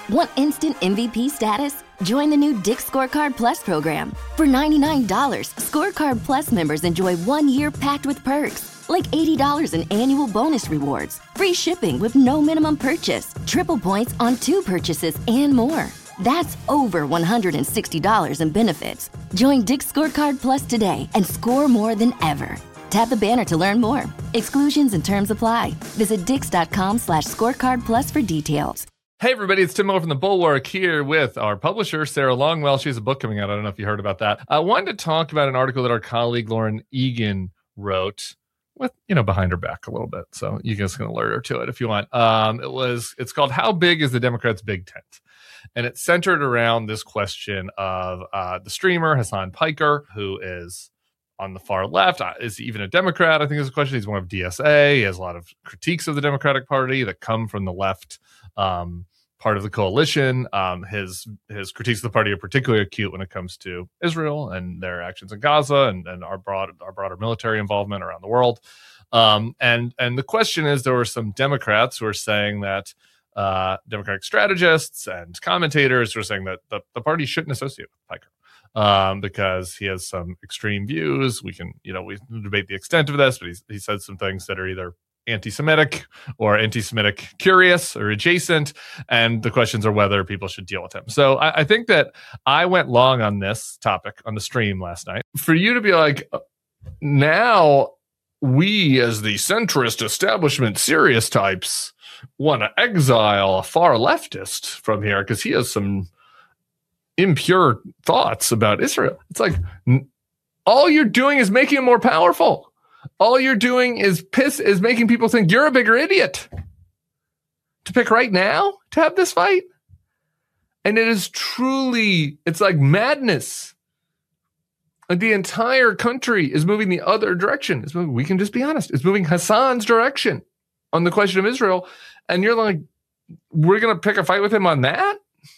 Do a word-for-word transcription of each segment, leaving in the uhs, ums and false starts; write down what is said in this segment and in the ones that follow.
Want instant M V P status? Join the new Dick's Scorecard Plus program. For ninety-nine dollars, Scorecard Plus members enjoy one year packed with perks, like eighty dollars in annual bonus rewards, free shipping with no minimum purchase, triple points on two purchases, and more. That's over one hundred sixty dollars in benefits. Join Dick's Scorecard Plus today and score more than ever. Tap the banner to learn more. Exclusions and terms apply. Visit dix.com slash scorecard plus for details. Hey everybody, it's Tim Miller from The Bulwark here with our publisher, Sarah Longwell. She has a book coming out. I don't know if you heard about that. I wanted to talk about an article that our colleague Lauren Egan wrote with, you know, behind her back a little bit. So you guys can alert her to it if you want. Um, it was, it's called How Big is the Democrats' Big Tent? And it's centered around this question of uh, the streamer, Hasan Piker, who is on the far left. Is he even a Democrat? I think is a question. He's one of D S A. He has a lot of critiques of the Democratic Party that come from the left um, part of the coalition. Um, his his critiques of the party are particularly acute when it comes to Israel and their actions in Gaza and, and our broad our broader military involvement around the world. Um, and and the question is, there were some Democrats who are saying that uh, Democratic strategists and commentators who are saying that the, the party shouldn't associate with Piker. Um, because he has some extreme views. We can, you know, we can debate the extent of this, but he's, he said some things that are either anti-Semitic or anti-Semitic curious or adjacent. And the questions are whether people should deal with him. So I, I think that I went long on this topic on the stream last night. For you to be like, now we as the centrist establishment serious types want to exile a far leftist from here because he has some impure thoughts about Israel. It's like n- all you're doing is making him more powerful. All you're doing is piss is making people think you're a bigger idiot to pick right now to have this fight. And it is truly, it's like madness. Like the entire country is moving the other direction. It's moving, we can just be honest. It's moving Hasan's direction on the question of Israel. And you're like, we're going to pick a fight with him on that?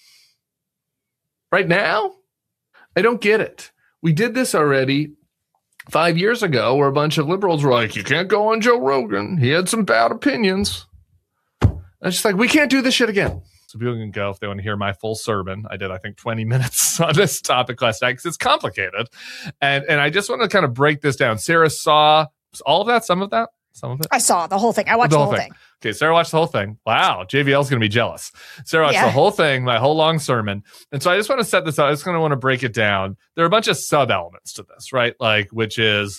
Right now? I don't get it. We did this already five years ago where a bunch of liberals were like, you can't go on Joe Rogan. He had some bad opinions. And it's just like, we can't do this shit again. So people can go if they want to hear my full sermon. I did, I think, twenty minutes on this topic last night because it's complicated. And, and I just want to kind of break this down. Sarah saw all of that, some of that? Some of it? I saw the whole thing. I watched the whole, the whole thing. thing. Okay, Sarah watched the whole thing. Wow, J V L's going to be jealous. Sarah watched yeah. the whole thing, my whole long sermon. And so I just want to set this up. I just going to want to break it down. There are a bunch of sub-elements to this, right? Like, which is,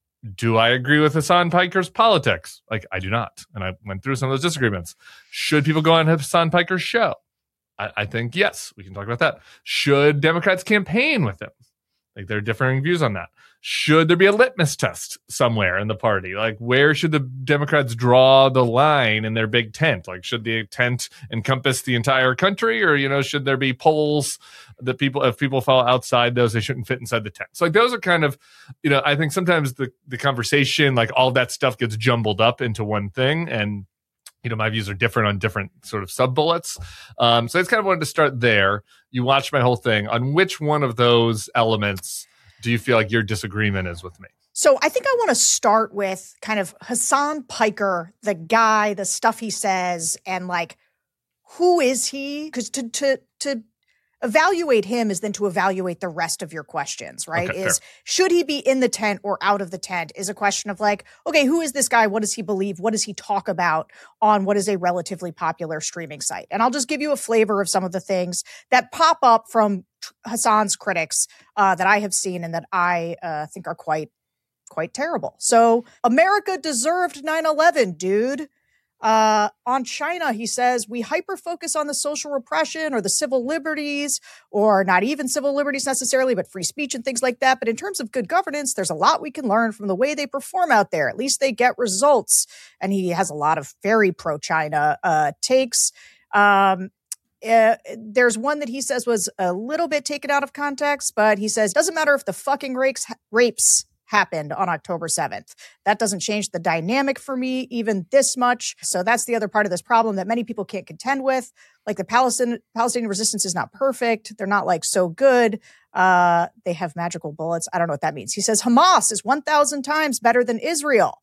do I agree with Hasan Piker's politics? Like, I do not. And I went through some of those disagreements. Should people go on Hasan Piker's show? I, I think, yes, we can talk about that. Should Democrats campaign with him? Like, there are differing views on that. Should there be a litmus test somewhere in the party? Like, where should the Democrats draw the line in their big tent? Like, should the tent encompass the entire country? Or, you know, should there be polls that people, if people fall outside those, they shouldn't fit inside the tent? So, like, those are kind of, you know, I think sometimes the, the conversation, like, all that stuff gets jumbled up into one thing. And, you know, my views are different on different sort of sub-bullets. Um, so I just kind of wanted to start there. You watched my whole thing. On which one of those elements do you feel like your disagreement is with me? So I think I want to start with kind of Hasan Piker, the guy, the stuff he says, and like, who is he? Because to to to evaluate him is then to evaluate the rest of your questions, right? Okay, is fair. Should he be in the tent or out of the tent is a question of like, okay, who is this guy? What does he believe? What does he talk about on what is a relatively popular streaming site? And I'll just give you a flavor of some of the things that pop up from Hasan's critics uh, that I have seen and that I uh, think are quite, quite terrible. So America deserved nine eleven, dude. Uh, on China, he says, we hyper-focus on the social repression or the civil liberties, or not even civil liberties necessarily, but free speech and things like that. But in terms of good governance, there's a lot we can learn from the way they perform out there. At least they get results. And he has a lot of very pro-China uh, takes. Um, uh, there's one that he says was a little bit taken out of context, but he says, doesn't matter if the fucking rapes, rapes happened on October seventh. That doesn't change the dynamic for me even this much. So that's the other part of this problem that many people can't contend with. Like the Palestinian Palestinian resistance is not perfect. They're not like so good. Uh, they have magical bullets. I don't know what that means. He says Hamas is one thousand times better than Israel.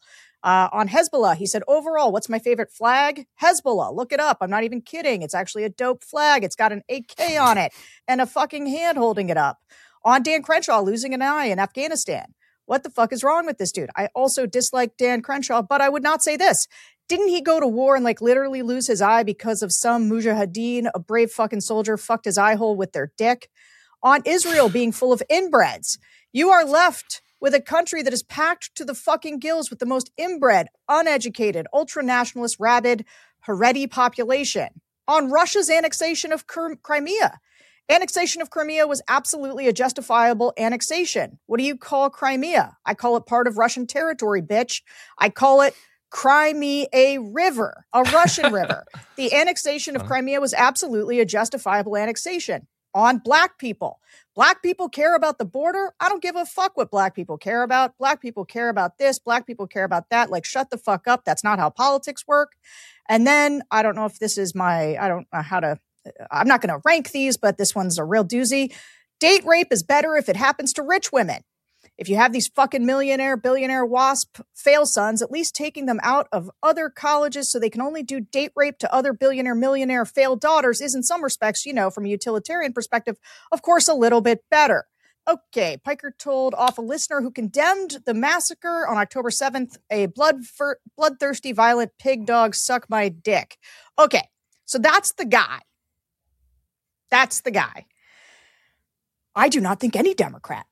Uh, on Hezbollah, he said, overall, what's my favorite flag? Hezbollah. Look it up. I'm not even kidding. It's actually a dope flag. It's got an A K on it and a fucking hand holding it up. On Dan Crenshaw losing an eye in Afghanistan. What the fuck is wrong with this dude? I also dislike Dan Crenshaw, but I would not say this. Didn't he go to war and like literally lose his eye because of some mujahideen, a brave fucking soldier, fucked his eye hole with their dick? On Israel being full of inbreds. You are left with a country that is packed to the fucking gills with the most inbred, uneducated, ultra-nationalist, rabid, Haredi population. On Russia's annexation of Crimea. Annexation of Crimea was absolutely a justifiable annexation. What do you call Crimea? I call it part of Russian territory, bitch. I call it Crimea River, a Russian river. The annexation of Crimea was absolutely a justifiable annexation. On black people. Black people care about the border. I don't give a fuck what black people care about. Black people care about this. Black people care about that. Like, shut the fuck up. That's not how politics work. And then, I don't know if this is my, I don't know how to, I'm not going to rank these, but this one's a real doozy. Date rape is better if it happens to rich women. If you have these fucking millionaire, billionaire WASP fail sons, at least taking them out of other colleges so they can only do date rape to other billionaire, millionaire failed daughters is in some respects, you know, from a utilitarian perspective, of course, a little bit better. Okay, Piker told off a listener who condemned the massacre on October seventh, a blood fir- bloodthirsty, violent pig dog suck my dick. Okay, so that's the guy. That's the guy. I do not think any Democrat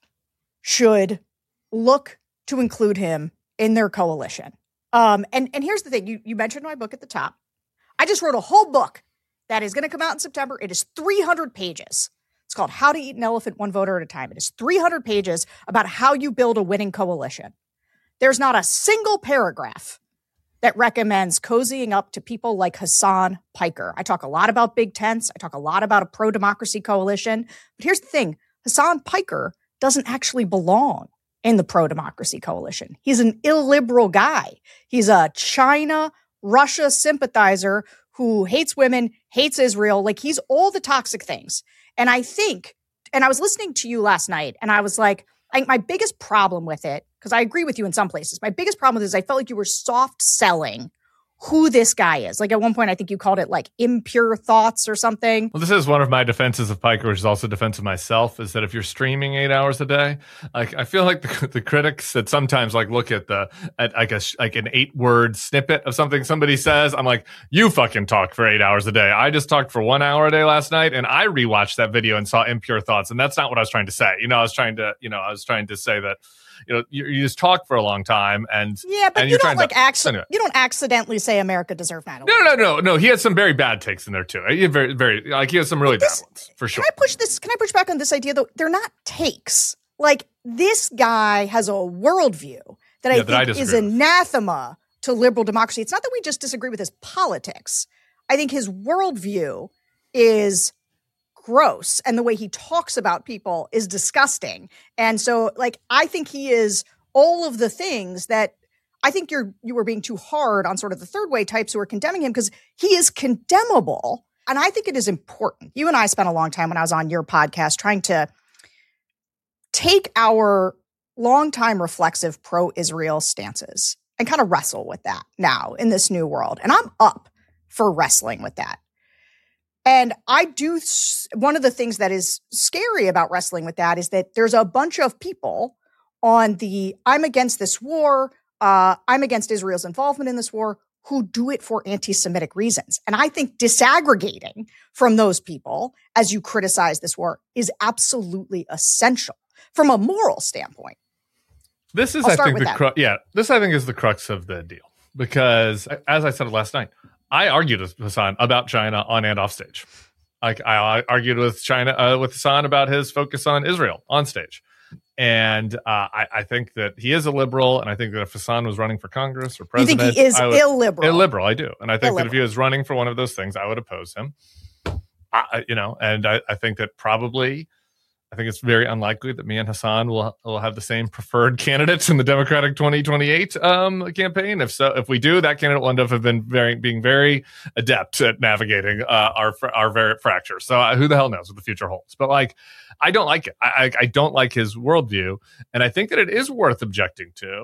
should look to include him in their coalition. Um, and, and here's the thing. You, you mentioned my book at the top. I just wrote a whole book that is going to come out in September. It is three hundred pages. It's called How to Eat an Elephant One Voter at a Time. It is three hundred pages about how you build a winning coalition. There's not a single paragraph that recommends cozying up to people like Hasan Piker. I talk a lot about big tents. I talk a lot about a pro-democracy coalition. But here's the thing. Hasan Piker doesn't actually belong in the pro-democracy coalition. He's an illiberal guy. He's a China, Russia sympathizer who hates women, hates Israel. Like, he's all the toxic things. And I think, and I was listening to you last night, and I was like, I think my biggest problem with it, because I agree with you in some places, my biggest problem with it is I felt like you were soft selling who this guy is. Like, at one point, I think you called it like impure thoughts or something. Well, this is one of my defenses of Piker, which is also a defense of myself, is that if you're streaming eight hours a day, like, I feel like the, the critics that sometimes like look at the, at like a, like an eight word snippet of something somebody says, I'm like, you fucking talk for eight hours a day. I just talked for one hour a day last night, and I rewatched that video and saw impure thoughts. And that's not what I was trying to say. You know, I was trying to, you know, I was trying to say that, you know, you, you just talk for a long time, and yeah, but and you don't like to, actually, anyway. you don't accidentally say America deserved nine eleven. No, no, no, no. He had some very bad takes in there too. He had very, very like he had some really this, bad ones for sure. Can I push this? Can I push back on this idea though? They're not takes. Like, this guy has a worldview that I yeah, think that I is with. anathema to liberal democracy. It's not that we just disagree with his politics. I think his worldview is gross, and the way he talks about people is disgusting. And so, like, I think he is all of the things that I think you're you were being too hard on sort of the third way types who are condemning him, because he is condemnable. And I think it is important. You and I spent a long time when I was on your podcast trying to take our longtime reflexive pro-Israel stances and kind of wrestle with that now in this new world. And I'm up for wrestling with that. And I do, one of the things that is scary about wrestling with that is that there's a bunch of people on the, I'm against this war, uh, I'm against Israel's involvement in this war, who do it for anti-Semitic reasons. And I think disaggregating from those people as you criticize this war is absolutely essential from a moral standpoint. This is, I'll I start think, with the that. cru- yeah, this I think is the crux of the deal, because as I said last night, I argued with Hasan about China on and off stage. Like, I argued with China uh, with Hasan about his focus on Israel on stage. And uh, I, I think that he is a liberal, and I think that if Hasan was running for Congress or president, you think he is I would, illiberal? Illiberal, I do, and I think illiberal. that if he was running for one of those things, I would oppose him. I, you know, and I, I think that probably, I think it's very unlikely that me and Hasan will will have the same preferred candidates in the Democratic twenty twenty-eight um, campaign. If so, if we do, that candidate will end up have been very being very adept at navigating uh, our our very fracture. So uh, who the hell knows what the future holds? But like, I don't like it. I, I I don't like his worldview, and I think that it is worth objecting to.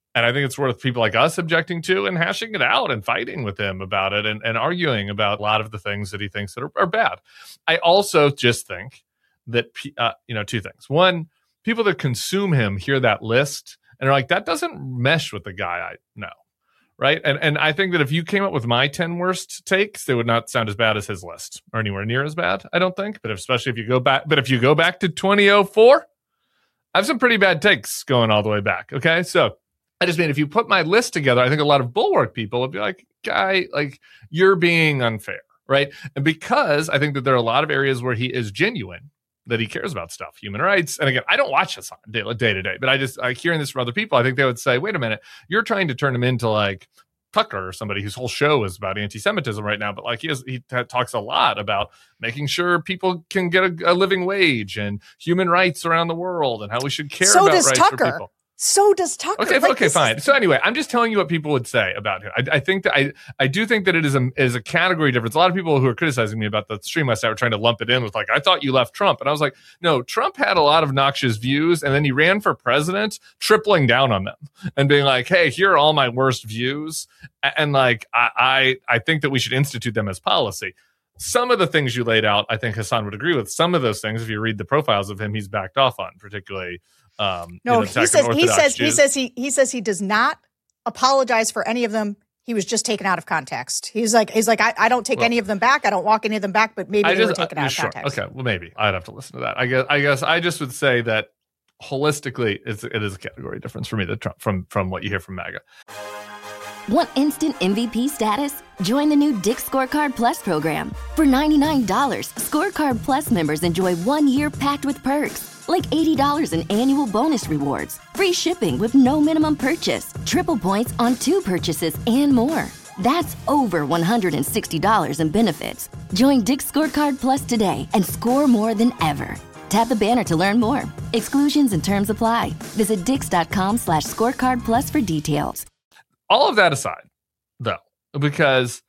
And I think it's worth people like us objecting to and hashing it out and fighting with him about it and, and arguing about a lot of the things that he thinks that are, are bad. I also just think that, uh, you know, two things. One, people that consume him hear that list and are like, that doesn't mesh with the guy I know. Right. And and I think that if you came up with my ten worst takes, they would not sound as bad as his list or anywhere near as bad, I don't think. But if, especially if you go back, but if you go back to twenty oh four, I have some pretty bad takes going all the way back. Okay. So I just mean, if you put my list together, I think a lot of Bulwark people would be like, guy, like you're being unfair. Right. And because I think that there are a lot of areas where he is genuine, that he cares about stuff, human rights. And again, I don't watch this on day, day to day, but I just, like hearing this from other people, I think they would say, wait a minute, you're trying to turn him into like Tucker or somebody whose whole show is about anti-Semitism right now. But like he has, he t- talks a lot about making sure people can get a, a living wage and human rights around the world and how we should care so about does rights Tucker. for people. So does Tucker. Okay, like, okay, fine. Is- so anyway, I'm just telling you what people would say about him. I, I think that I, I do think that it is a is a category difference. A lot of people who are criticizing me about the stream last night were trying to lump it in with like, I thought you left Trump, and I was like, no, Trump had a lot of noxious views, and then he ran for president, tripling down on them and being like, hey, here are all my worst views, and, and like I, I I think that we should institute them as policy. Some of the things you laid out, I think Hasan would agree with. Some of those things, if you read the profiles of him, he's backed off on, particularly. Um, no, you know, he says he says Jews. he says he he says he does not apologize for any of them. He was just taken out of context. He's like he's like I, I don't take well, any of them back. I don't walk any of them back. But maybe I they just, were taken uh, out sure. of context. Okay, well maybe I'd have to listen to that. I guess I guess I just would say that holistically, it's, it is a category difference for me that Trump, from from what you hear from MAGA. Want instant M V P status? Join the new Dick's Scorecard Plus program. For ninety-nine dollars, Scorecard Plus members enjoy one year packed with perks, like eighty dollars in annual bonus rewards, free shipping with no minimum purchase, triple points on two purchases, and more. That's over one hundred sixty dollars in benefits. Join Dick's Scorecard Plus today and score more than ever. Tap the banner to learn more. Exclusions and terms apply. Visit dix.com slash scorecard plus for details. All of that aside, though, because,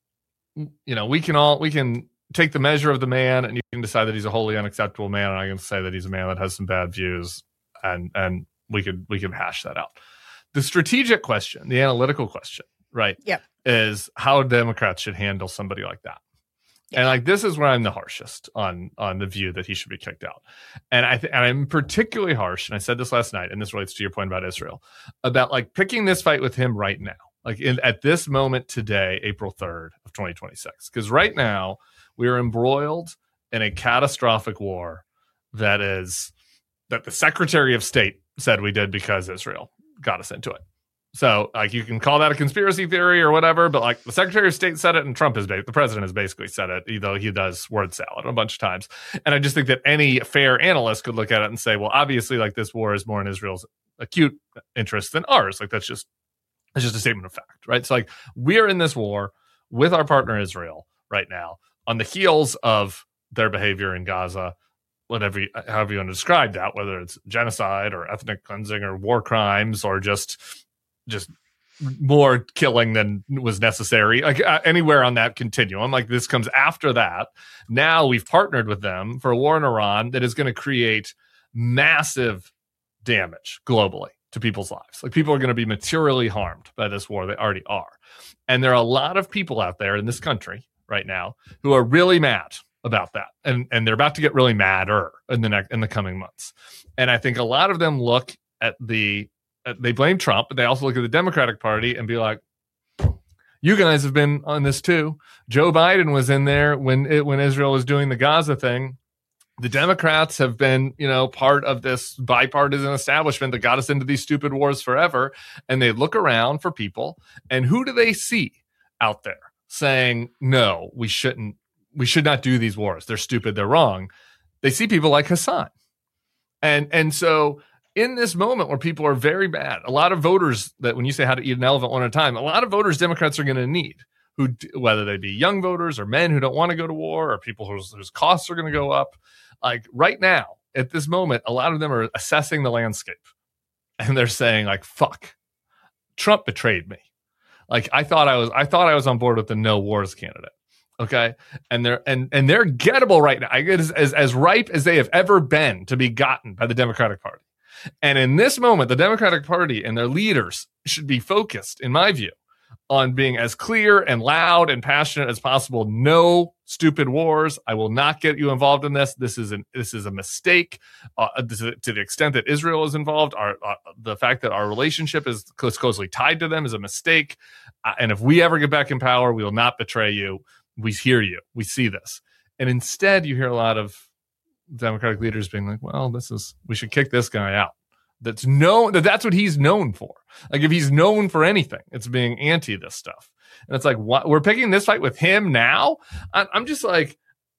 you know, we can all, we can take the measure of the man and you can decide that he's a wholly unacceptable man. And I can say that he's a man that has some bad views and, and we could, we can hash that out. The strategic question, the analytical question, right? Yep. Is how Democrats should handle somebody like that. Yep. And like, this is where I'm the harshest on, on the view that he should be kicked out. And I th- and I'm particularly harsh. And I said this last night, and this relates to your point about Israel, about like picking this fight with him right now, like in, at this moment today, April third of twenty twenty-six. Because right now we are embroiled in a catastrophic war that is that the Secretary of State said we did because Israel got us into it. So, like, you can call that a conspiracy theory or whatever, but like the Secretary of State said it, and Trump is ba- the president has basically said it, though he does word salad a bunch of times. And I just think that any fair analyst could look at it and say, well, obviously, like this war is more in Israel's acute interest than ours. Like that's just that's just a statement of fact, right? So, like, we're in this war with our partner Israel right now on the heels of their behavior in Gaza. Whatever, you, however you want to describe that, whether it's genocide or ethnic cleansing or war crimes or just just more killing than was necessary, like uh, anywhere on that continuum. Like this comes after that. Now we've partnered with them for a war in Iran that is going to create massive damage globally to people's lives. Like people are going to be materially harmed by this war. They already are. And there are a lot of people out there in this country right now who are really mad about that. And and they're about to get really madder in the next in the coming months. And I think a lot of them look at the they blame Trump, but they also look at the Democratic Party and be like, you guys have been on this too. Joe Biden was in there when it, when Israel was doing the Gaza thing. The Democrats have been, you know, part of this bipartisan establishment that got us into these stupid wars forever. And they look around for people. And who do they see out there saying, no, we shouldn't, we should not do these wars. They're stupid. They're wrong. They see people like Hasan. And, and so in this moment where people are very bad, a lot of voters that when you say how to eat an elephant one at a time, a lot of voters Democrats are going to need, who, whether they be young voters or men who don't want to go to war or people whose, whose costs are going to go up. Like right now, at this moment, a lot of them are assessing the landscape and they're saying like, fuck, Trump betrayed me. Like I thought I was, I thought I was on board with the no wars candidate. Okay. And they're, and, and they're gettable right now. I get as, as, as ripe as they have ever been to be gotten by the Democratic Party. And in this moment, the Democratic Party and their leaders should be focused, in my view, on being as clear and loud and passionate as possible. No stupid wars. I will not get you involved in this. This is an this is a mistake. Uh, to, to the extent that Israel is involved, our uh, the fact that our relationship is close, closely tied to them is a mistake. Uh, and if we ever get back in power, we will not betray you. We hear you. We see this. And instead, you hear a lot of Democratic leaders being like, "Well, this is we should kick this guy out." That's known that that's what he's known for. Like if he's known for anything, it's being anti this stuff. And it's like, what? We're picking this fight with him now. I, I'm just like,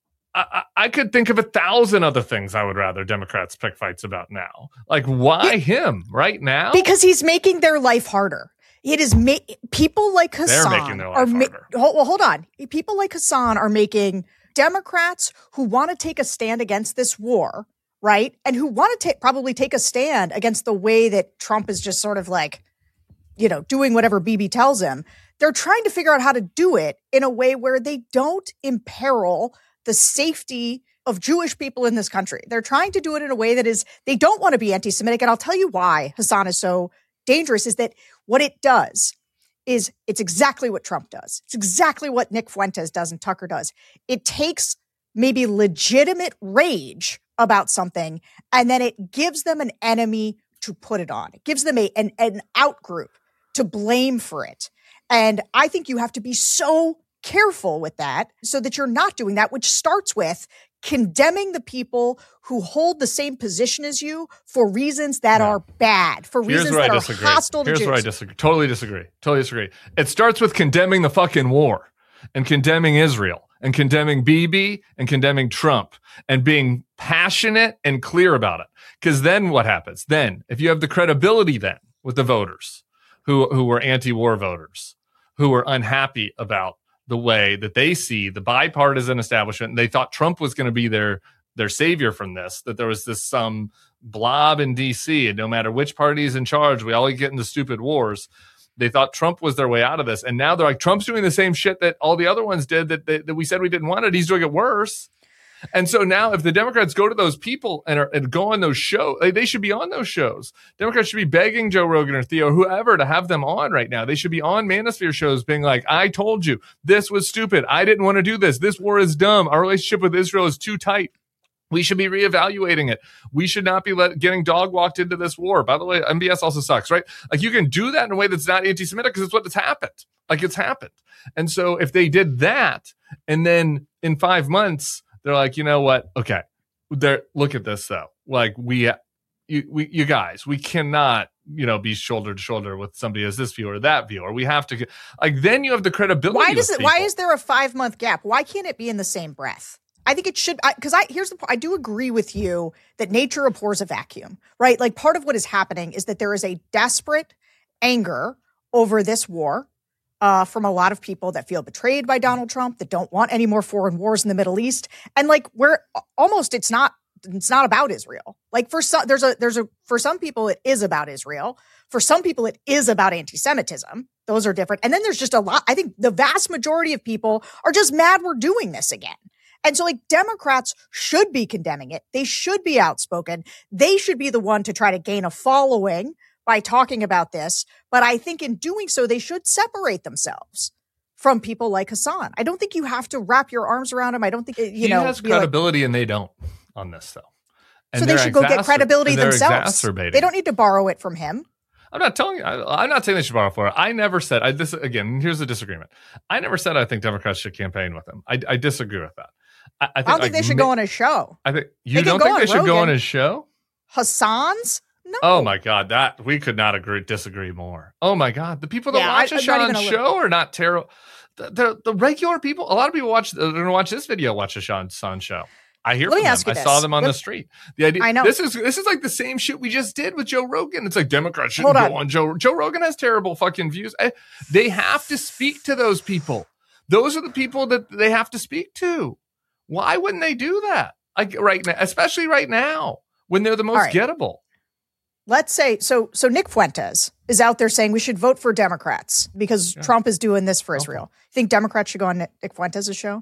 I, I could think of a thousand other things I would rather Democrats pick fights about now. Like why yeah. him right now? Because he's making their life harder. It is ma- people like Hassan They're making their life are ma- harder. Hold, well, hold on. People like Hassan are making Democrats who want to take a stand against this war, right? And who want to ta- probably take a stand against the way that Trump is just sort of like, you know, doing whatever Bibi tells him. They're trying to figure out how to do it in a way where they don't imperil the safety of Jewish people in this country. They're trying to do it in a way that is, they don't want to be anti-Semitic. And I'll tell you why Hassan is so dangerous is that what it does is it's exactly what Trump does. It's exactly what Nick Fuentes does and Tucker does. It takes maybe legitimate rage about something, and then it gives them an enemy to put it on. It gives them a, an, an out group to blame for it. And I think you have to be so careful with that so that you're not doing that, which starts with condemning the people who hold the same position as you for reasons that yeah. are bad, for Here's reasons where that I are disagree. hostile to Here's Jews. where I disagree. Totally disagree. Totally disagree. It starts with condemning the fucking war and condemning Israel and condemning Bibi and condemning Trump and being passionate and clear about it. Because then what happens? Then, if you have the credibility then with the voters who, who were anti-war voters, who were unhappy about the way that they see the bipartisan establishment, and they thought Trump was going to be their their savior from this, that there was this some blob in D C, and no matter which party is in charge, we all get into stupid wars. They thought Trump was their way out of this. And now they're like, Trump's doing the same shit that all the other ones did that, that, that we said we didn't want it. He's doing it worse. And so now if the Democrats go to those people and, are, and go on those shows, they, they should be on those shows. Democrats should be begging Joe Rogan or Theo, whoever, to have them on right now. They should be on Manosphere shows being like, I told you, this was stupid. I didn't want to do this. This war is dumb. Our relationship with Israel is too tight. We should be reevaluating it. We should not be let, getting dog walked into this war. By the way, M B S also sucks, right? Like you can do that in a way that's not anti-Semitic because it's what has happened. Like it's happened. And so if they did that, and then in five months, they're like, you know what? Okay, there. Look at this though. Like we, you, we, you guys, we cannot, you know, be shoulder to shoulder with somebody as this view or that view, or we have to get like. Then you have the credibility. Why does it? People. Why is there a five month gap? Why can't it be in the same breath? I think it should, because I, I here's the I do agree with you that nature abhors a vacuum, right? Like part of what is happening is that there is a desperate anger over this war. Uh, from a lot of people that feel betrayed by Donald Trump, that don't want any more foreign wars in the Middle East, and like we're almost it's not it's not about Israel. Like for some, there's a there's a for some people it is about Israel. For some people it is about anti-Semitism. Those are different. And then there's just a lot. I think the vast majority of people are just mad we're doing this again. And so like Democrats should be condemning it. They should be outspoken. They should be the one to try to gain a following by talking about this. But I think in doing so, they should separate themselves from people like Hassan. I don't think you have to wrap your arms around him. I don't think, you he know. He has credibility like, and they don't on this, though. And so they should go get credibility themselves. Exacerbating. They don't need to borrow it from him. I'm not telling you. I, I'm not saying they should borrow for it. I never said, I, this again, here's the disagreement. I never said I think Democrats should campaign with him. I, I disagree with that. I, I, think, I don't think like, they should ma- go on his show. I think You don't think they should go on his show? Hassan's? No. Oh my God, that we could not agree disagree more. Oh my God, the people that yeah, watch I, Hassan's show are not terrible. The, the the regular people, a lot of people watch. They're going to watch this video, watch Hassan's show. I hear Let from me them. ask you I this. saw them on Let, the street. The idea. I know this is this is like the same shit we just did with Joe Rogan. It's like Democrats shouldn't Hold go on. on Joe. Joe Rogan has terrible fucking views. I, they have to speak to those people. Those are the people that they have to speak to. Why wouldn't they do that? Like right now, especially right now when they're the most right. gettable. Let's say, so So Nick Fuentes is out there saying we should vote for Democrats because yeah. Trump is doing this for Israel. You think Democrats should go on Nick Fuentes' show?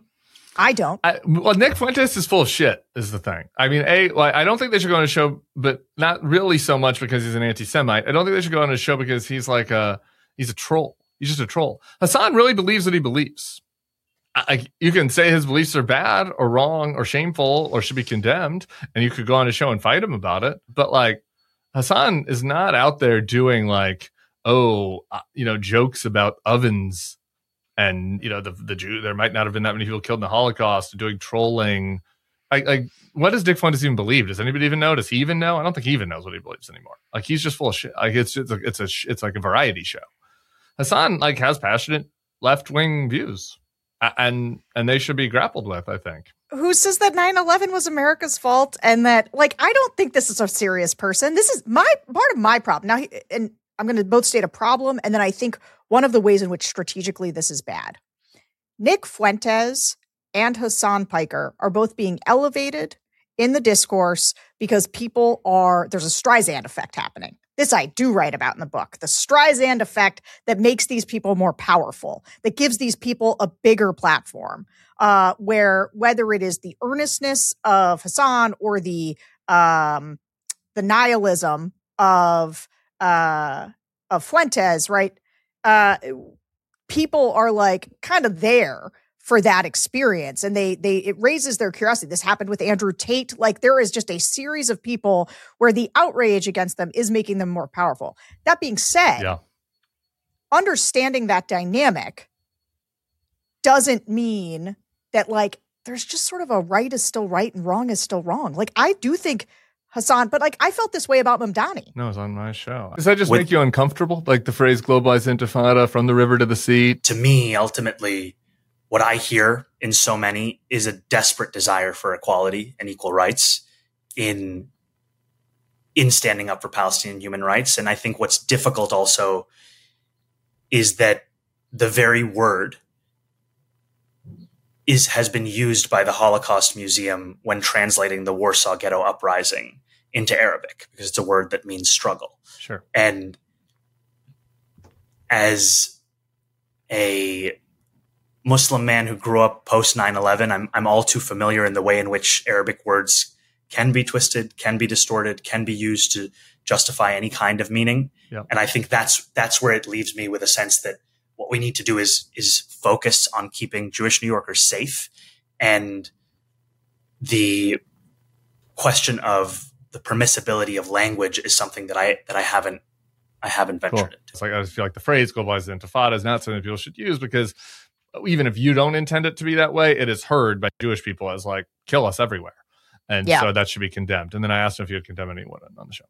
I don't. I, well, Nick Fuentes is full of shit, is the thing. I mean, A, well, I don't think they should go on a show, but not really so much because he's an anti-Semite. I don't think they should go on a show because he's like a, he's a troll. He's just a troll. Hasan really believes what he believes. I, you can say his beliefs are bad or wrong or shameful or should be condemned, and you could go on a show and fight him about it. But like, Hasan is not out there doing like, oh, uh, you know, jokes about ovens and, you know, the the Jew. There might not have been that many people killed in the Holocaust. Doing trolling. Like, like, what does Nick Fuentes even believe? Does anybody even know? Does he even know? I don't think he even knows what he believes anymore. Like, he's just full of shit. Like, it's it's a, it's a it's like a variety show. Hasan like has passionate left wing views. And and they should be grappled with, I think. Who says that nine eleven was America's fault and that, like, I don't think this is a serious person. This is my part of my problem. Now, and I'm going to both state a problem, and then I think one of the ways in which strategically this is bad. Nick Fuentes and Hasan Piker are both being elevated in the discourse because people are, there's a Streisand effect happening. This I do write about in the book, the Streisand effect that makes these people more powerful, that gives these people a bigger platform, uh, where whether it is the earnestness of Hasan or the um, the nihilism of uh, of Fuentes, right? Uh, people are like kind of there for that experience. And they, they, it raises their curiosity. This happened with Andrew Tate. Like, there is just a series of people where the outrage against them is making them more powerful. That being said, yeah. understanding that dynamic doesn't mean that, like, there's just sort of a right is still right and wrong is still wrong. Like, I do think Hasan, but like, I felt this way about Mamdani. No, it's on my show. Does that just With, make you uncomfortable? Like the phrase globalized intifada, from the river to the sea? To me, ultimately, what I hear in so many is a desperate desire for equality and equal rights in, in standing up for Palestinian human rights. And I think what's difficult also is that the very word is has been used by the Holocaust Museum when translating the Warsaw Ghetto Uprising into Arabic, because it's a word that means struggle. Sure. And as a Muslim man who grew up post nine eleven, I'm I'm all too familiar in the way in which Arabic words can be twisted, can be distorted, can be used to justify any kind of meaning. Yep. And I think that's that's where it leaves me with a sense that what we need to do is is focus on keeping Jewish New Yorkers safe, and the question of the permissibility of language is something that I that I haven't I haven't ventured cool. into. It's like, I just feel like the phrase globalized intifada is not something people should use, because even if you don't intend it to be that way, it is heard by Jewish people as like, kill us everywhere. And yeah. so that should be condemned. And then I asked him if he would condemn anyone on the show.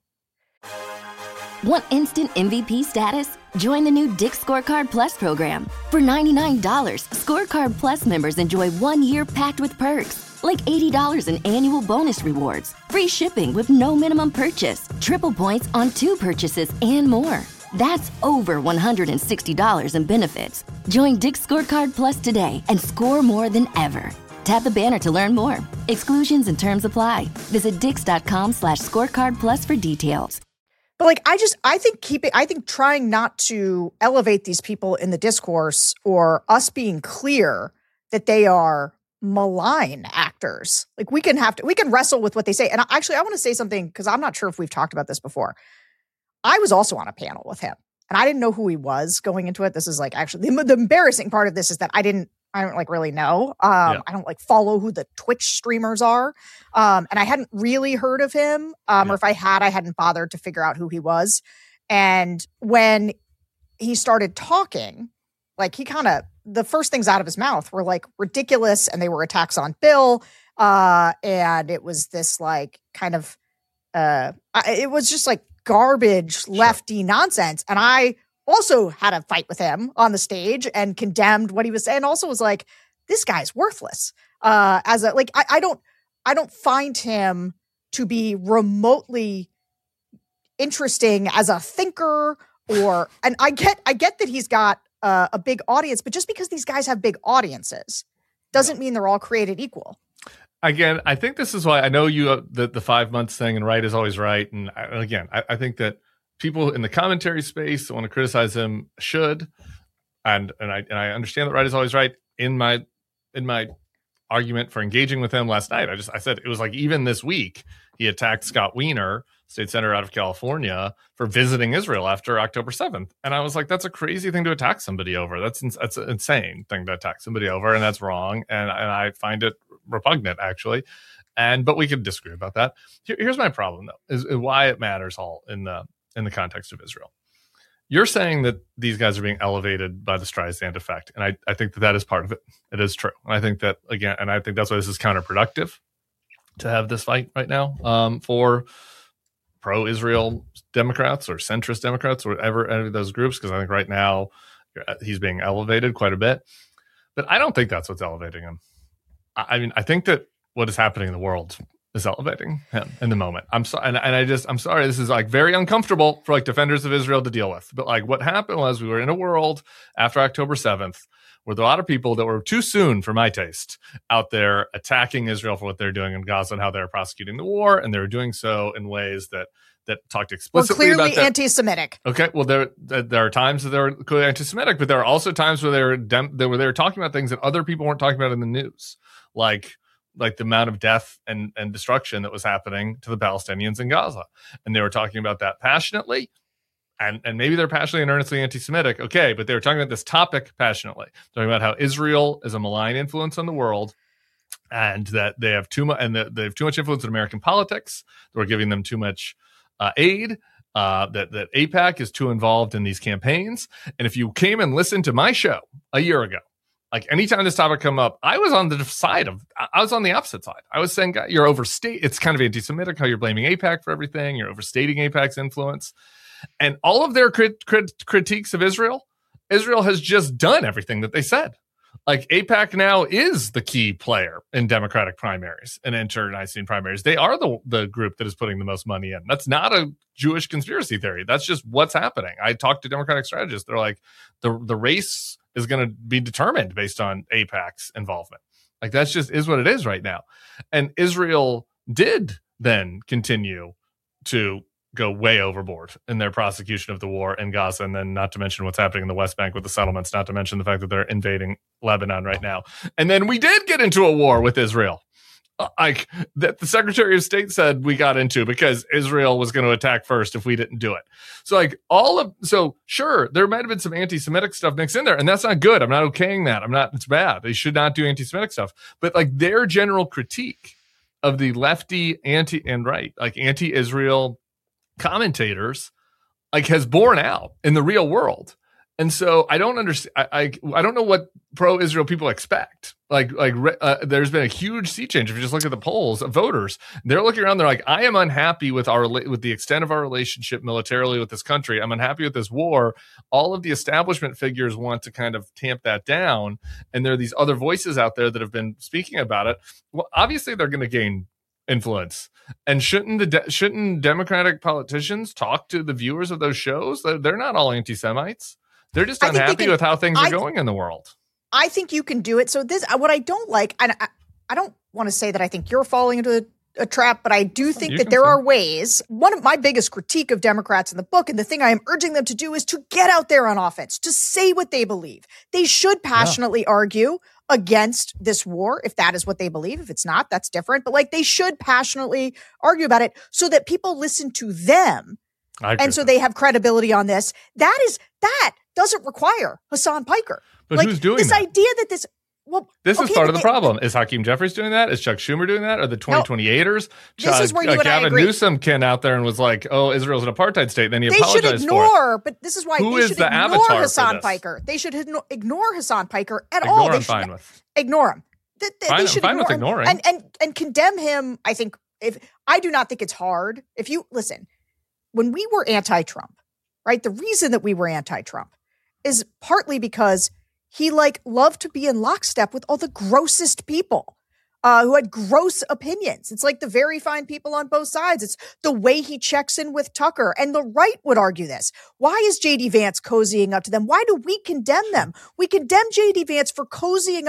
Want instant M V P status? Join the new Dick's Scorecard Plus program. For ninety-nine dollars, Scorecard Plus members enjoy one year packed with perks, like eighty dollars in annual bonus rewards, free shipping with no minimum purchase, triple points on two purchases, and more. That's over one hundred sixty dollars in benefits. Join Dick's Scorecard Plus today and score more than ever. Tap the banner to learn more. Exclusions and terms apply. Visit dix.com slash scorecard plus for details. But like, I just, I think keeping, I think trying not to elevate these people in the discourse, or us being clear that they are malign actors. Like, we can have to, we can wrestle with what they say. And actually, I want to say something, because I'm not sure if we've talked about this before. I was also on a panel with him, and I didn't know who he was going into it. This is like, actually, the, the embarrassing part of this is that I didn't, I don't like really know. Um, yeah. I don't like follow who the Twitch streamers are. Um, and I hadn't really heard of him. Um, yeah. Or if I had, I hadn't bothered to figure out who he was. And when he started talking, like, he kind of, the first things out of his mouth were like ridiculous, and they were attacks on Bill. Uh, and it was this like kind of, uh, it was just like garbage lefty sure. nonsense. And I also had a fight with him on the stage and condemned what he was saying. Also was like, this guy's worthless. Uh, as a, like, I, I don't, I don't find him to be remotely interesting as a thinker, or, and I get, I get that he's got uh, a big audience, but just because these guys have big audiences doesn't mean they're all created equal. Again, I think this is why I know you, uh, the, the five months thing and right is always right. And I, again, I, I think that people in the commentary space that want to criticize him should, and and I and I understand that right is always right. In my in my argument for engaging with him last night. I just I said it was like even this week he attacked Scott Wiener, state senator out of California, for visiting Israel after October seventh. And I was like, that's a crazy thing to attack somebody over. That's that's an insane thing to attack somebody over, and that's wrong. And and I find it repugnant, actually. And but we could disagree about that. Here, here's my problem, though, is, is why it matters all in the in the context of Israel. You're saying that these guys are being elevated by the Streisand effect, and I, I think that that is part of it. It is true. And I think that, again, and I think that's why this is counterproductive to have this fight right now um, for pro-Israel Democrats or centrist Democrats or whatever, any of those groups, because I think right now he's being elevated quite a bit. But I don't think that's what's elevating him. I, I mean, I think that what is happening in the world is elevating him in the moment. I'm sorry. And, and I just, I'm sorry. This is like very uncomfortable for like defenders of Israel to deal with. But like what happened was we were in a world after October seventh where there were a lot of people that were too soon for my taste out there attacking Israel for what they're doing in Gaza and how they're prosecuting the war. And they were doing so in ways that, that talked explicitly We're clearly about that. anti-Semitic. Okay. Well, there, there are times that they're clearly anti-Semitic, but there are also times where they were, dem- they were, they were talking about things that other people weren't talking about in the news. Like, like the amount of death and, and destruction that was happening to the Palestinians in Gaza. And they were talking about that passionately. And, and maybe they're passionately and earnestly anti-Semitic. Okay, but they were talking about this topic passionately. Talking about how Israel is a malign influence on the world and that they have too much and that they have too much influence in American politics. We're giving them too much uh, aid. Uh, that, that AIPAC is too involved in these campaigns. And if you came and listened to my show a year ago, like anytime this topic come up, I was on the side of, I was on the opposit side. I was saying, you're overstate. It's kind of anti-Semitic how you're blaming AIPAC for everything. You're overstating AIPAC's influence. And all of their crit- crit- critiques of Israel, Israel has just done everything that they said. Like AIPAC now is the key player in Democratic primaries and internecine primaries. They are the, the group that is putting the most money in. That's not a Jewish conspiracy theory. That's just what's happening. I talked to Democratic strategists. They're like, the, the race is going to be determined based on AIPAC's involvement. Like that's just is what it is right now. And Israel did then continue to go way overboard in their prosecution of the war in Gaza. And then not to mention what's happening in the West Bank with the settlements, not to mention the fact that they're invading Lebanon right now. And then we did get into a war with Israel. Like that the Secretary of State said we got into because Israel was going to attack first if we didn't do it. So like all of, so sure, there might have been some anti-Semitic stuff mixed in there, and that's not good. I'm not okaying that. I'm not, it's bad. They should not do anti-Semitic stuff. But like their general critique of the lefty anti and right, like anti-Israel commentators, like has borne out in the real world. And so I don't understand. I, I I don't know what pro-Israel people expect. Like like uh, there's been a huge sea change. If you just look at the polls of voters, they're looking around. They're like, I am unhappy with our with the extent of our relationship militarily with this country. I'm unhappy with this war. All of the establishment figures want to kind of tamp that down, and there are these other voices out there that have been speaking about it. Well, obviously they're going to gain influence. And shouldn't the de- shouldn't Democratic politicians talk to the viewers of those shows? They're not all anti-Semites. They're just unhappy can, with how things are I, going in the world. I think you can do it. So this, what I don't like, and I, I don't want to say that I think you're falling into a, a trap, but I do think you that there say. are ways. One of my biggest critique of Democrats in the book, and the thing I am urging them to do, is to get out there on offense, to say what they believe. They should passionately yeah. argue against this war, if that is what they believe. If it's not, that's different. But like they should passionately argue about it so that people listen to them. And so they have credibility on this. That is, that doesn't require Hassan Piker. But like, who's doing this that? idea that this, well, this okay, is part of the they, problem. Is Hakeem Jeffries doing that? Is Chuck Schumer doing that? Are the twenty twenty-eighters? No, this is where you uh, and Gavin I agree. Newsom came out there and was like, oh, Israel's an apartheid state. Then he they apologized should ignore, for it. But this is why Who they is should the ignore avatar Hassan for Piker. They should igno- ignore Hassan Piker at ignore all. Him, They should fine with. ignore him. They, they, fine, they should I'm fine ignore with him ignoring. and, and, and condemn him. I think if I do not think it's hard. If you listen, when we were anti-Trump, right? The reason that we were anti-Trump is partly because he like loved to be in lockstep with all the grossest people uh, who had gross opinions. It's like the very fine people on both sides. It's the way he checks in with Tucker, and the right would argue this. Why is J D Vance cozying up to them? Why do we condemn them? We condemn J D Vance for cozying up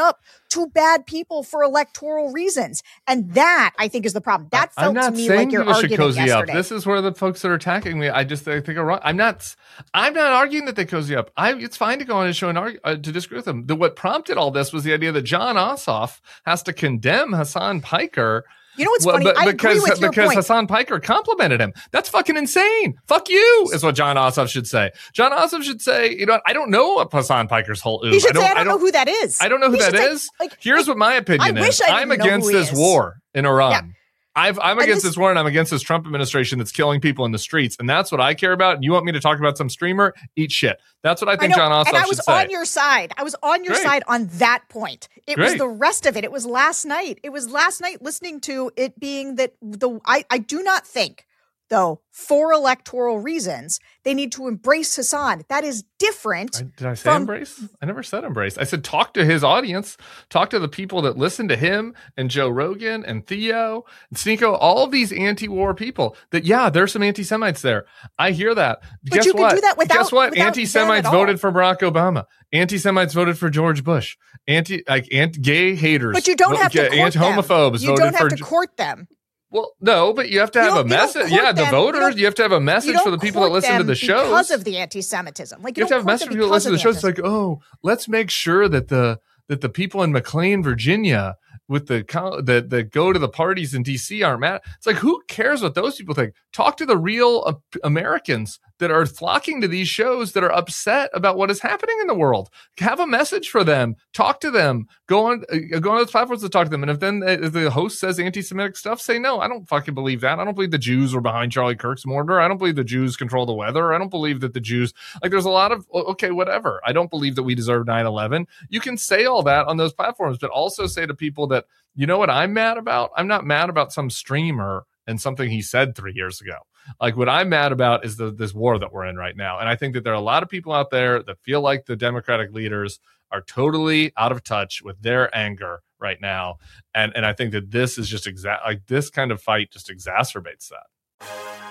to bad people for electoral reasons. And that, I think, is the problem. That felt I'm not to me saying like you're people should arguing cozy yesterday. up. This is where the folks that are attacking me, I just I think are wrong. I'm not. I'm not arguing that they cozy up. I, it's fine to go on a show and argue, uh, to disagree with them. The, what prompted all this was the idea that Jon Ossoff has to condemn Hasan Piker. You know what's well, funny? but, I because, agree with your because point. Hasan Piker complimented him. That's fucking insane. Fuck you is what Jon Ossoff should say. Jon Ossoff should say, you know, I don't know what Hasan Piker's whole ooh. He should I don't, say, I don't, I don't know who that is. I don't know who He that say, is. like, Here's like, what my opinion I is. wish I I'm didn't know against who he this is. war in Iran. Yeah. I've, I'm And against this- this war, and I'm against this Trump administration that's killing people in the streets, and that's what I care about. And you want me to talk about some streamer? Eat shit. That's what I think I know, Jon Ossoff and I should was say. on your side. I was on your Great. side on that point. It was Great. the rest of it. It was last night. It was last night listening to it being that the I, I do not think, though, for electoral reasons, they need to embrace Hasan. That is different. I, did I say from- embrace? I never said embrace. I said talk to his audience, talk to the people that listen to him and Joe Rogan and Theo and Sneeko, all of these anti-war people. That yeah, there's some anti-Semites there. I hear that. But Guess you can what? do that without- Guess what? without Anti-Semites them at all. voted for Barack Obama. Anti-Semites voted for George Bush. Anti like anti gay haters. But you don't have to court anti-homophobes them. You voted don't have for. to court them. Well, no, but you have to You have a don't- you don't message. court Yeah, the them. You voters. don't- You have to have a You message don't for the people that court listen to them the shows. because of the anti-Semitism. Like You, you, have to don't have court message them people that because listen to the of shows. It's like, oh, let's make sure that the that the people in McLean, Virginia, with the co- that that go to the parties in D C aren't mad. It's like, who cares what those people think? Talk to the real uh, Americans that are flocking to these shows that are upset about what is happening in the world. Have a message for them. Talk to them. Go on, uh, go on those platforms to talk to them. And if then uh, if the host says anti-Semitic stuff, say no. I don't fucking believe that. I don't believe the Jews were behind Charlie Kirk's murder. I don't believe the Jews control the weather. I don't believe that the Jews like. There's a lot of okay, whatever. I don't believe that we deserve nine eleven. You can say all that on those platforms, but also say to people that, you know what I'm mad about? I'm not mad about some streamer and something he said three years ago. Like, what I'm mad about is the this war that we're in right now. And I think that there are a lot of people out there that feel like the Democratic leaders are totally out of touch with their anger right now. And and I think that this is just exact like this kind of fight just exacerbates that.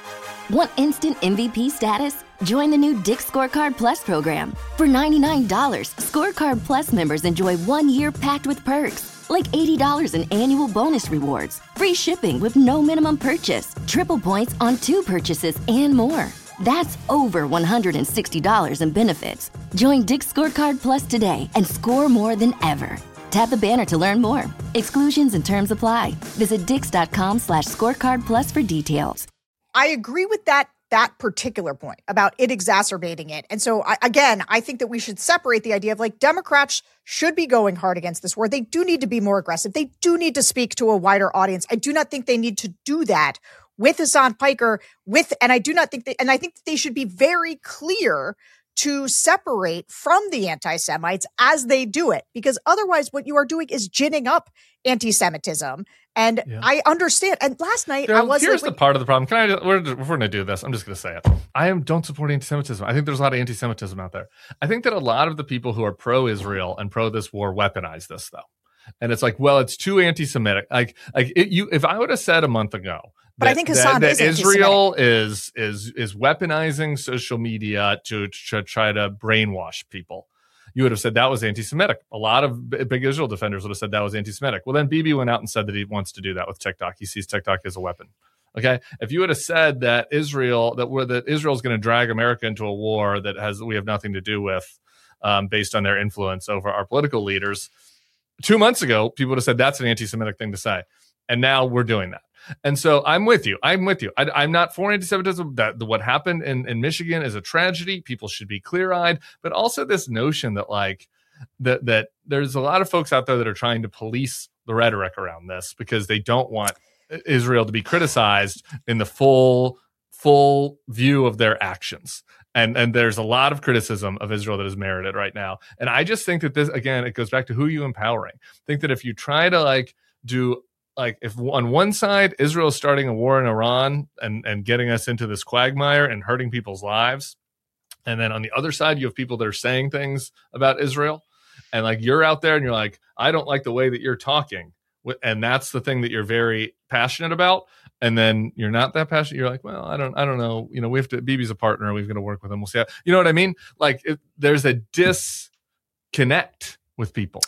Want instant M V P status? Join the new Dick's Scorecard Plus program. For ninety-nine dollars, Scorecard Plus members enjoy one year packed with perks, like eighty dollars in annual bonus rewards, free shipping with no minimum purchase, triple points on two purchases, and more. That's over one hundred sixty dollars in benefits. Join Dick's Scorecard Plus today and score more than ever. Tap the banner to learn more. Exclusions and terms apply. Visit dix.com slash scorecard plus for details. I agree with that that particular point about it exacerbating it. And so, I, again, I think that we should separate the idea of like Democrats should be going hard against this war. They do need to be more aggressive. They do need to speak to a wider audience. I do not think they need to do that with Hasan Piker, with, and I do not think that, and I think that they should be very clear to separate from the anti-Semites as they do it, because otherwise what you are doing is ginning up anti-Semitism. And Yeah. I understand. And last night Daryl, I was here's like, the part of the problem. Can I? Just, we're, if we're going to do this, I'm just going to say it. I am don't support anti-Semitism. I think there's a lot of anti-Semitism out there. I think that a lot of the people who are pro-Israel and pro this war weaponize this, though. And it's like, well, it's too anti-Semitic. Like, like it, you. If I would have said a month ago, But that, I think Hasan that, that is Israel is is is weaponizing social media to, to try to brainwash people, you would have said that was anti-Semitic. A lot of b- big Israel defenders would have said that was anti-Semitic. Well, then Bibi went out and said that he wants to do that with TikTok. He sees TikTok as a weapon. Okay, if you would have said that Israel that we're that Israel is going to drag America into a war that has we have nothing to do with, um, based on their influence over our political leaders, two months ago, people would have said that's an anti-Semitic thing to say, and now we're doing that. And so I'm with you. I'm with you. I, I'm not for anti-Semitism. That the, what happened in, in Michigan is a tragedy. People should be clear-eyed. But also this notion that like that that there's a lot of folks out there that are trying to police the rhetoric around this because they don't want Israel to be criticized in the full full view of their actions. And and there's a lot of criticism of Israel that is merited right now. And I just think that this, again, it goes back to who you empowering. I think that if you try to like do like if on one side Israel is starting a war in Iran and and getting us into this quagmire and hurting people's lives, and then on the other side you have people that are saying things about Israel, and like you're out there and you're like, I don't like the way that you're talking, and that's the thing that you're very passionate about, and then you're not that passionate. You're like, well, I don't, I don't know. You know, we have to. Bibi's a partner. We've got to work with him. We'll see how. You know what I mean? Like, it, there's a disconnect with people.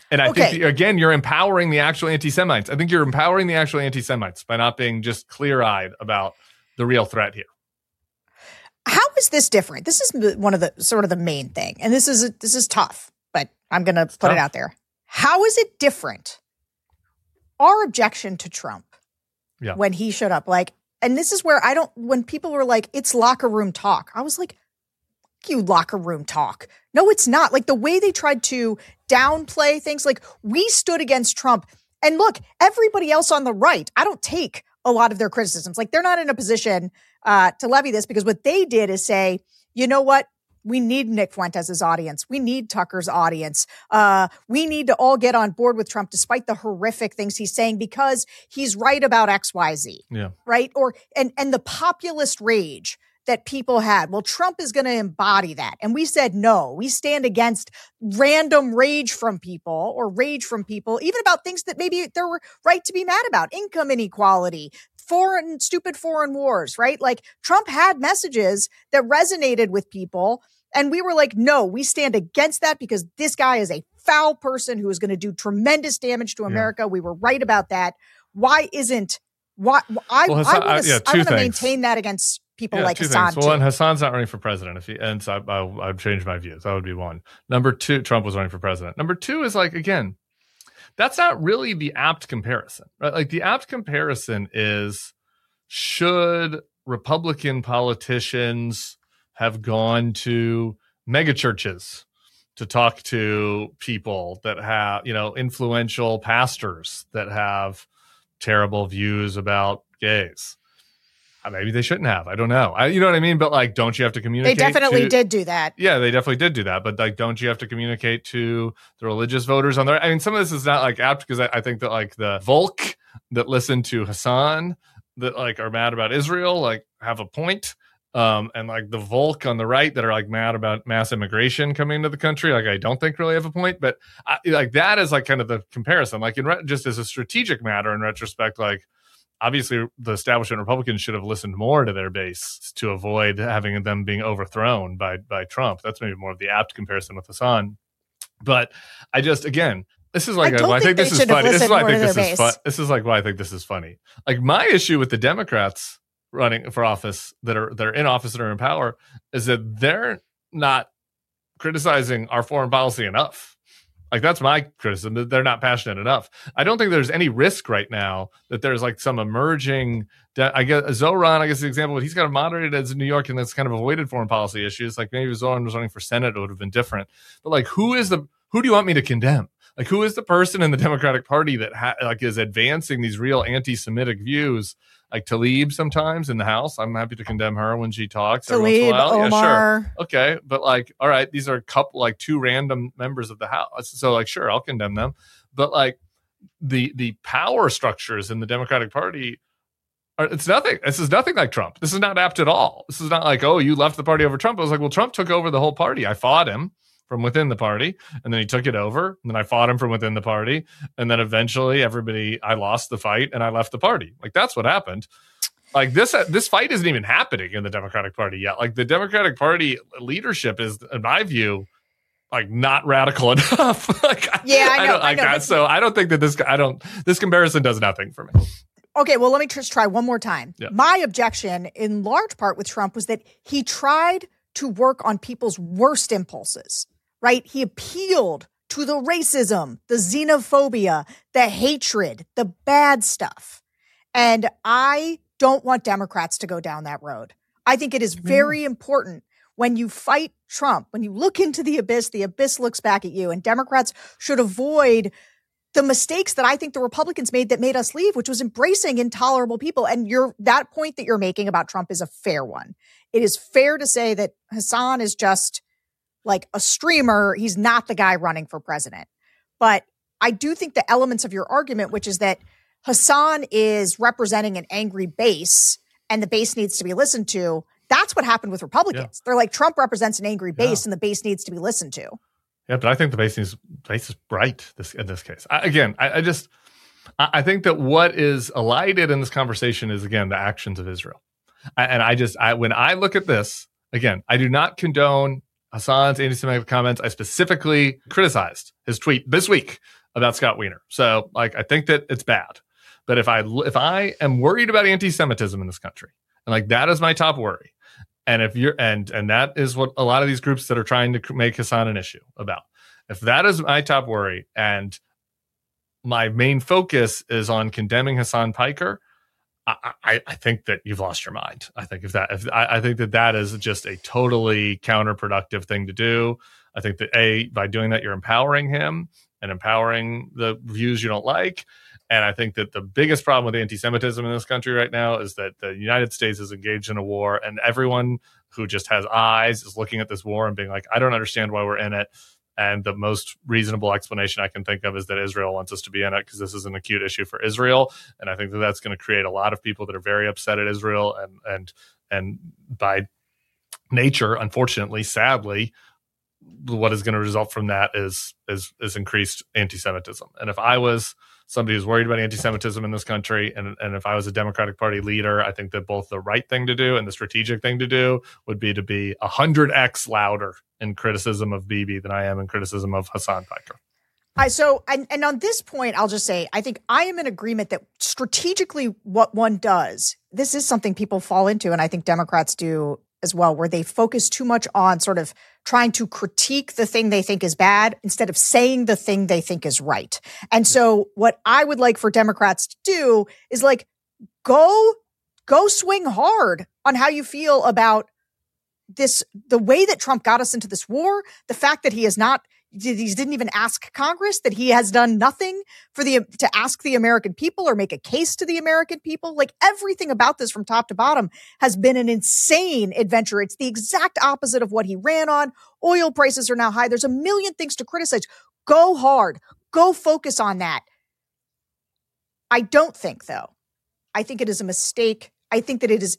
And I okay. think, the, again, you're empowering the actual anti-Semites. I think you're empowering the actual anti-Semites by not being just clear-eyed about the real threat here. How is this different? This is one of the sort of the main thing. And this is this is tough, but I'm going to put tough. it out there. How is it different? Our objection to Trump yeah. when he showed up, like, and this is where I don't, when people were like, it's locker room talk, I was like, you locker room talk. No, it's not. Like the way they tried to downplay things, like we stood against Trump. And look, everybody else on the right, I don't take a lot of their criticisms. Like they're not in a position uh, to levy this, because what they did is say, you know what? We need Nick Fuentes' audience. We need Tucker's audience. Uh, we need to all get on board with Trump, despite the horrific things he's saying, because he's right about X, Y, Z. Yeah. Right. Or, and, and the populist rage that people had. Well, Trump is going to embody that. And we said, no, we stand against random rage from people or rage from people, even about things that maybe they're right to be mad about. Income inequality, foreign, stupid foreign wars, right? Like Trump had messages that resonated with people. And we were like, no, we stand against that because this guy is a foul person who is going to do tremendous damage to America. Yeah. We were right about that. Why isn't, why, I, well, Hassan, I want to uh, yeah, maintain that against people yeah, like two Hassan. Things. Well, and Hassan's not running for president. If he ends, I, I, I've changed my views. That would be one. Number two, Trump was running for president. Number two is like, again, that's not really the apt comparison, right? Like the apt comparison is, should Republican politicians have gone to mega churches to talk to people that have, you know, influential pastors that have terrible views about gays? Maybe they shouldn't have. I don't know. I, you know what I mean? But like, don't you have to communicate? They definitely to, did do that. Yeah, they definitely did do that. But like, don't you have to communicate to the religious voters on there? I mean, some of this is not like apt because I, I think that like the Volk that listen to Hassan that like are mad about Israel, like have a point. Um, and like the Volk on the right that are like mad about mass immigration coming into the country, like I don't think really have a point, but I, like that is like kind of the comparison. Like in re- just as a strategic matter in retrospect, like obviously the establishment Republicans should have listened more to their base to avoid having them being overthrown by by Trump. That's maybe more of the apt comparison with Hassan. But I just again. This is like I, a, I think, think this is funny. This is why I think this base. is fun. This is like why I think this is funny. Like my issue with the Democrats running for office that are that are in office that are in power is that they're not criticizing our foreign policy enough. Like that's my criticism, that they're not passionate enough. I don't think there's any risk right now that there's like some emerging. I guess Zoran, I guess the example, he's kind of moderated as New York and that's kind of avoided foreign policy issues. Like maybe if Zoran was running for Senate, it would have been different. But like, who is the who do you want me to condemn? Like, who is the person in the Democratic Party that ha- like is advancing these real anti-Semitic views? Like Tlaib sometimes in the House. I'm happy to condemn her when she talks. Tlaib, Omar. Yeah, sure. Okay. But like, all right, these are a couple, like two random members of the House. So like, sure, I'll condemn them. But like the the power structures in the Democratic Party, are, it's nothing. This is nothing like Trump. This is not apt at all. This is not like, oh, you left the party over Trump. I was like, well, Trump took over the whole party. I fought him from within the party, and then he took it over, and then I fought him from within the party, and then eventually everybody, I lost the fight, and I left the party. Like, that's what happened. Like, this uh, this fight isn't even happening in the Democratic Party yet. Like, the Democratic Party leadership is, in my view, like, not radical enough. like, yeah, I know. I don't, I know I, so I don't think that this, I don't, this comparison does nothing for me. Okay, well, let me just try one more time. Yeah. My objection, in large part with Trump, was that he tried to work on people's worst impulses. Right? He appealed to the racism, the xenophobia, the hatred, the bad stuff. And I don't want Democrats to go down that road. I think it is very mm. important when you fight Trump, when you look into the abyss, the abyss looks back at you. And Democrats should avoid the mistakes that I think the Republicans made that made us leave, which was embracing intolerable people. And you're, that point that you're making about Trump is a fair one. It is fair to say that Hassan is just like a streamer. He's not the guy running for president. But I do think the elements of your argument, which is that Hassan is representing an angry base and the base needs to be listened to. That's what happened with Republicans. Yeah. They're like, Trump represents an angry base yeah. and the base needs to be listened to. Yeah, but I think the base is, base is bright this, in this case. I, again, I, I just, I, I think that what is elided in this conversation is, again, the actions of Israel. I, and I just, I, when I look at this, again, I do not condone Hassan's anti-Semitic comments. I specifically criticized his tweet this week about Scott Wiener. So like, I think that it's bad. But if I if I am worried about anti-Semitism in this country, and like that is my top worry, and if you're and and that is what a lot of these groups that are trying to make Hasan an issue about, if that is my top worry, and my main focus is on condemning Hasan Piker, I, I, I think that you've lost your mind. I think if that if I, I think that that is just a totally counterproductive thing to do. I think that a by doing that you're empowering him and empowering the views you don't like. And I think that the biggest problem with anti-Semitism in this country right now is that the United States is engaged in a war, and everyone who just has eyes is looking at this war and being like, I don't understand why we're in it. And the most reasonable explanation I can think of is that Israel wants us to be in it because this is an acute issue for Israel. And I think that that's going to create a lot of people that are very upset at Israel. And, and, and by nature, unfortunately, sadly, what is going to result from that is, is, is increased anti-Semitism. And if I was somebody who's worried about anti-Semitism in this country, and, and if I was a Democratic Party leader, I think that both the right thing to do and the strategic thing to do would be to be one hundred x louder in criticism of Bibi than I am in criticism of Hasan Piker. I, so, and, and on this point, I'll just say, I think I am in agreement that strategically what one does, this is something people fall into, and I think Democrats do as well, where they focus too much on sort of trying to critique the thing they think is bad instead of saying the thing they think is right. And so what I would like for Democrats to do is like, go, go swing hard on how you feel about this, the way that Trump got us into this war, the fact that he has not, he didn't even ask Congress, that he has done nothing for the, to ask the American people or make a case to the American people. Like everything about this from top to bottom has been an insane adventure. It's the exact opposite of what he ran on. Oil prices are now high. There's a million things to criticize. Go hard, go focus on that. I don't think though, I think it is a mistake. I think that it is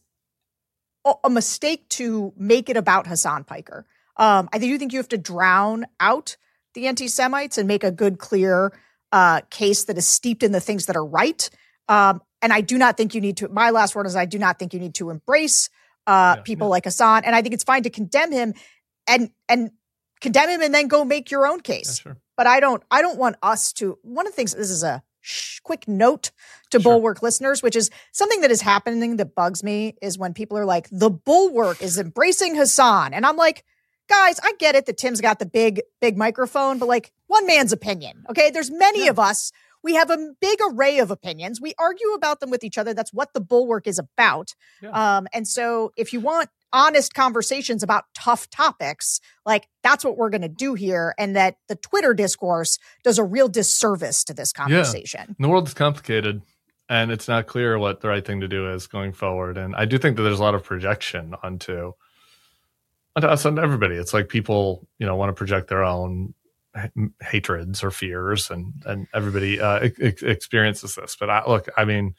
a mistake to make it about Hasan Piker. Um, I do think you have to drown out the anti-Semites and make a good, clear uh, case that is steeped in the things that are right. Um, and I do not think you need to, my last word is I do not think you need to embrace uh, yeah, people yeah. like Hasan. And I think it's fine to condemn him and and condemn him and then go make your own case. Yeah, sure. But I don't, I don't want us to, one of the things, this is a sh- quick note to sure. Bulwark listeners, which is something that is happening that bugs me is when people are like, the Bulwark is embracing Hasan. And I'm like, guys, I get it that Tim's got the big, big microphone, but like one man's opinion. Okay. There's many yeah. of us. We have a big array of opinions. We argue about them with each other. That's what the Bulwark is about. Yeah. Um, and so if you want honest conversations about tough topics, like that's what we're going to do here. And that the Twitter discourse does a real disservice to this conversation. Yeah. The world is complicated and it's not clear what the right thing to do is going forward. And I do think that there's a lot of projection onto to us and everybody. It's like people, you know, want to project their own h- hatreds or fears, and and everybody uh, ex- experiences this. But I, look, I mean,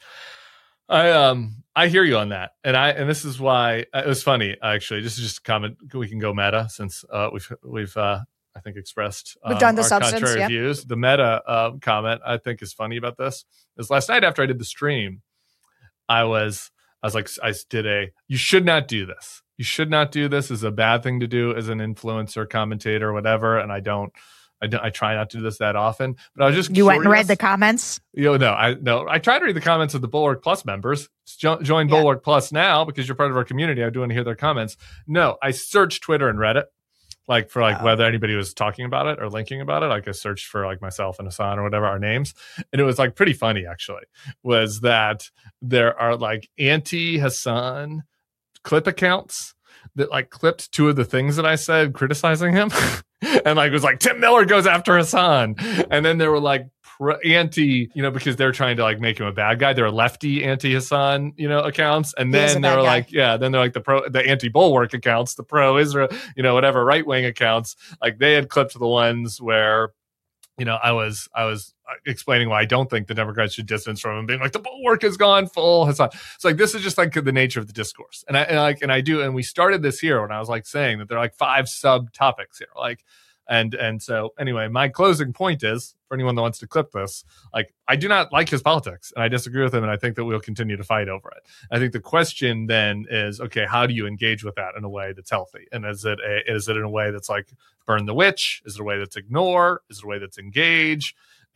I um I hear you on that, and I and this is why it was funny actually. This is just a comment. We can go meta since uh, we've we've uh, I think expressed um, we've done the our substance, contrary yeah. views. The meta uh, comment I think is funny about this is last night after I did the stream, I was I was like I did a you should not do this. You should not do this. Is a bad thing to do as an influencer, commentator, whatever. And I don't, I don't, I try not to do this that often. But I was just you curious. went and read the comments. You know, no, I no, I try to read the comments of the Bulwark Plus members. Jo- join yeah. Bulwark Plus now because you're part of our community. I do want to hear their comments. No, I searched Twitter and Reddit, like for like oh. whether anybody was talking about it or linking about it. Like I searched for like myself and Hasan or whatever our names, and it was like pretty funny actually. Was that there are like anti-Hasan clip accounts that like clipped two of the things that I said criticizing him and like was like Tim Miller goes after Hasan, and then there were like pro- anti, you know, because they're trying to like make him a bad guy. There are lefty anti-Hasan, you know, accounts, and then they were guy. like, yeah, then they're like the pro, the anti-Bulwark accounts, the pro-Israel, you know, whatever right wing accounts. Like they had clipped the ones where, you know, I was I was explaining why I don't think the Democrats should distance from him, being like the Bulwark has gone full Hasan. It's like this is just like the nature of the discourse, and I and like and I do, and we started this here when I was like saying that there are like five sub topics here, like. And and so anyway, my closing point is for anyone that wants to clip this, like I do not like his politics and I disagree with him, and I think that we'll continue to fight over it. I think the question then is, okay, how do you engage with that in a way that's healthy? And is it a, is it in a way that's like burn the witch? Is it a way that's ignore? Is it a way that's engage?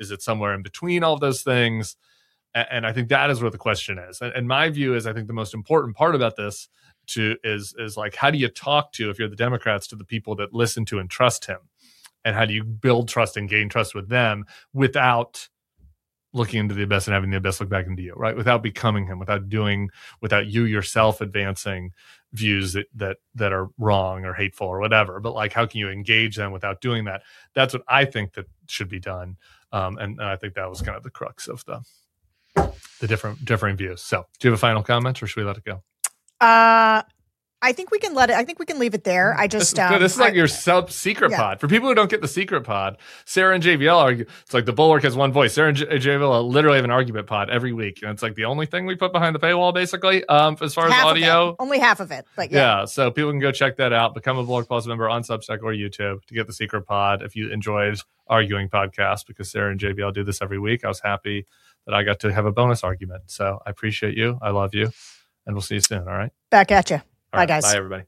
Is it somewhere in between all of those things? And, and I think that is where the question is. And, and my view is, I think the most important part about this to is is like, how do you talk to, if you're the Democrats, to the people that listen to and trust him? And how do you build trust and gain trust with them without looking into the abyss and having the abyss look back into you, right? Without becoming him, without doing, without you yourself advancing views that that that are wrong or hateful or whatever. But like, how can you engage them without doing that? That's what I think that should be done. Um, and, and I think that was kind of the crux of the the different differing views. So, do you have a final comment, or should we let it go? Uh, I think we can let it. I think we can leave it there. I just this is, um, this is like I, your sub secret yeah. pod for people who don't get the secret pod. Sarah and J V L argue. It's like the Bulwark has one voice. Sarah and J V L literally have an argument pod every week, and it's like the only thing we put behind the paywall, basically, um, as far half as audio. Only half of it, but yeah. yeah. So people can go check that out. Become a Bulwark Plus member on Substack or YouTube to get the secret pod. If you enjoyed arguing podcast, because Sarah and J V L do this every week, I was happy that I got to have a bonus argument. So I appreciate you. I love you, and we'll see you soon. All right. Back at you. All bye, right, guys. Bye, everybody.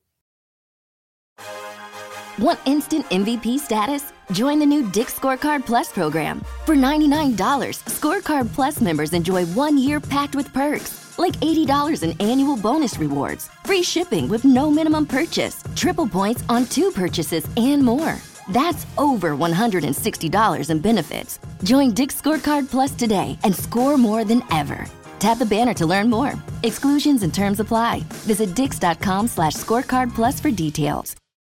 Want instant M V P status? Join the new Dick's Scorecard Plus program. For ninety-nine dollars, Scorecard Plus members enjoy one year packed with perks, like eighty dollars in annual bonus rewards, free shipping with no minimum purchase, triple points on two purchases, and more. That's over one hundred sixty dollars in benefits. Join Dick's Scorecard Plus today and score more than ever. Tap the banner to learn more. Exclusions and terms apply. Visit dix.com slash scorecard plus for details.